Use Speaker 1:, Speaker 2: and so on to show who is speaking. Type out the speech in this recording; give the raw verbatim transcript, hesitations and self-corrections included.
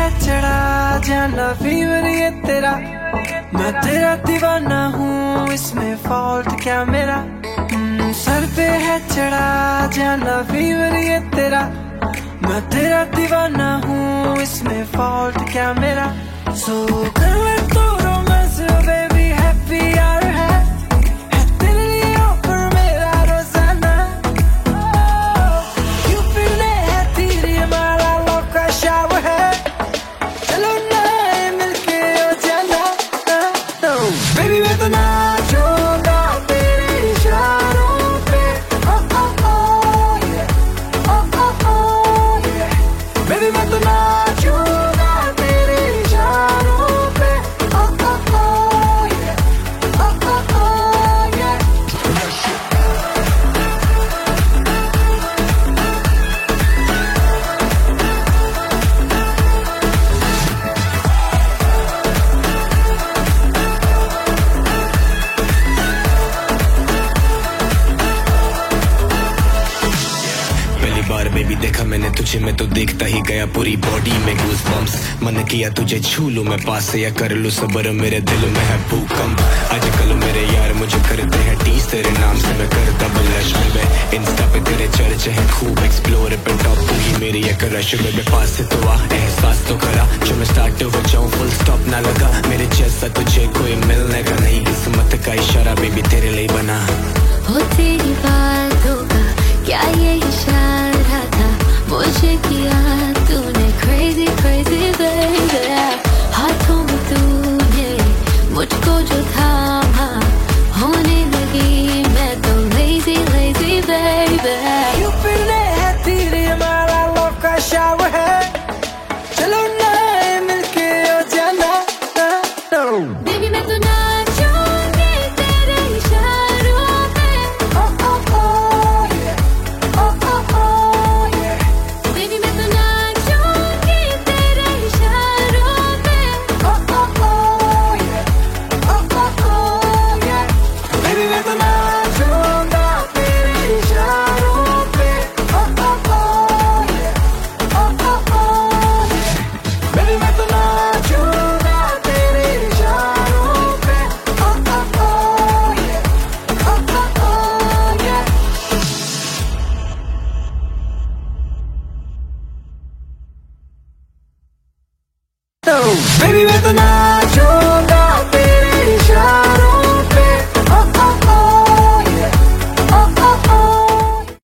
Speaker 1: है चढ़ा जाना फीवर ये तेरा, मैं तेरा दीवाना हूँ, इसमें फॉल्ट क्या मेरा। सर पे है चढ़ा जाना फीवर ये तेरा, मैं तेरा दीवाना हूँ, इसमें फॉल्ट क्या मेरा। सो कर ले तो रोमांस बेबी, हैप्पी यार है, है तेरे लिए ऑफर मेरा रोजाना। यूपी ने है तीर मारा लौका शावर है, चलो ना मिलके हो जाना। बेबी मैं तो नाचूंगा तेरे इशारों पे, ओ ओ ओ ये, ओ ओ ओ ये। बेबी मैं तो नाचूंगा तेरे इशारों पे, ओ ओ ओ ये, ओ ओ ओ ये।
Speaker 2: पहली बार बेबी देखा मैंने तुझे, मैं तो देखता ही गया, पूरी बॉडी में गूज बम्प्स। मन किया तुझे छू लूं मैं पास से, या कर लूं सबर, मेरे दिल में है भूकंप। आजकल मेरे यार मुझे करते हैं टीस, तेरे नाम से मैं करता ब्लश में। इंस्टा पे तेरे चर्चे हैं खूब, एक्सप्लोर पे टॉप तू ही मेरी एक रश में। पास से तो आ एहसास तो करा, जो मैं स्टार्ट हो जाऊं फुल स्टॉप ना लगा। मेरे जैसा तुझे कोई मिलने का नहीं, किस्मत का इशारा बेबी तेरे लिए बना।
Speaker 3: हो तेरी बातों का क्या ये इशारा था, मुझे किया तूने crazy crazy baby। हाथों में तूने मुझको जो थामा, होने लगी मैं तो lazy lazy baby।
Speaker 1: यूपी ने है तीर मारा लौका शावर है, चलो ना मिलके हो जाना।
Speaker 3: Baby मैं तो नाचूंगी तेरे इशारों पे,
Speaker 1: ओ ओ ओ ये, ओ ओ ओ ये।
Speaker 3: Baby मैं तो नाचूंगी तेरे इशारों पे,
Speaker 1: ओ ओ ओ ये, ओ ओ ओ ये। Baby मैं तो नाचूंगा तेरे इशारों पे, ओ ओ ओ ये, ओ ओ ओ ये। Baby मैं तो नाचूंगा तेरे इशारों पे, ओ ओ ओ ये, ओ ओ ओ ये। Baby मैं तो